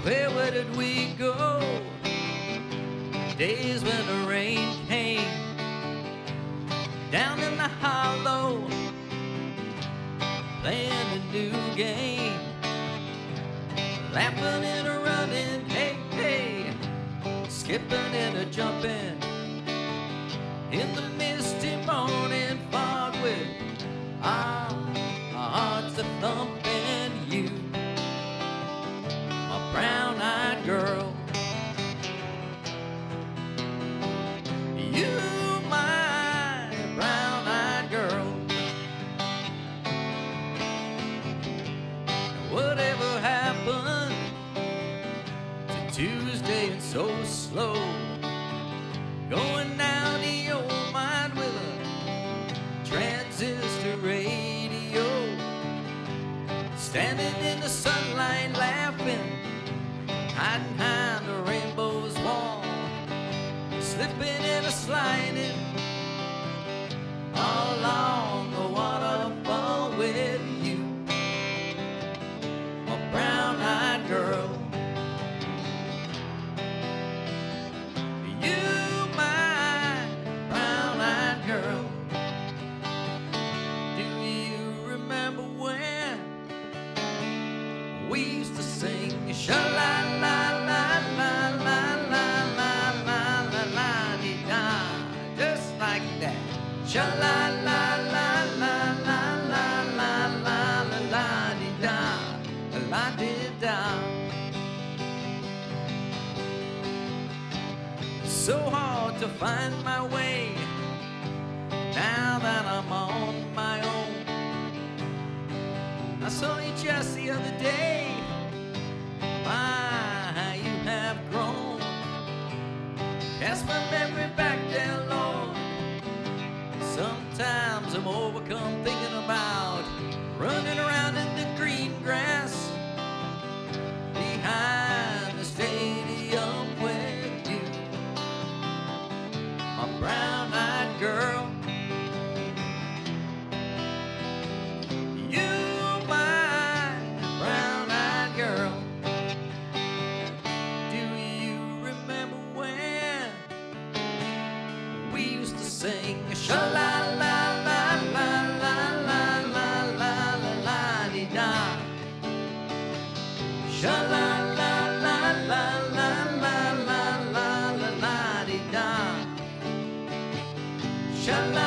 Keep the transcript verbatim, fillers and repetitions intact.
Where, where did we go? Days when the rain came down in the hollow, playing a new game, laughing and a running, hey, hey, skipping and a jumping in the misty morning fog with our, our hearts a thumping. You, a brown-eyed girl, you, my brown-eyed girl. Whatever happened to Tuesday and so slow, going down the old mine with a transistor radio, standing in the sunlight laughing, hiding behind the rainbow's wall, slipping and a sliding all along the waterfall with you, a brown-eyed girl. You, my brown-eyed girl. Do you remember when we used to sing sha-la-la-la-la-la-la-la-la-la-la-la-dee-da, just like that. Sha-la-la-la-la-la-la-la-la-la-dee-da, la-dee-da. So hard to find my way now that I'm on my own. I saw you just the other day. My, how you have grown. Cast my memory back there, Lord. Sometimes I'm overcome thinking about running around in the green grass behind the stadium with you, my brown-eyed girl. You, my brown-eyed girl. Do you remember when we used to sing sha-la-la-la-la-la-la-la-la-la-dee-da, sha-la-la-la-la-la-la-la-la-la-dee-da, sha-la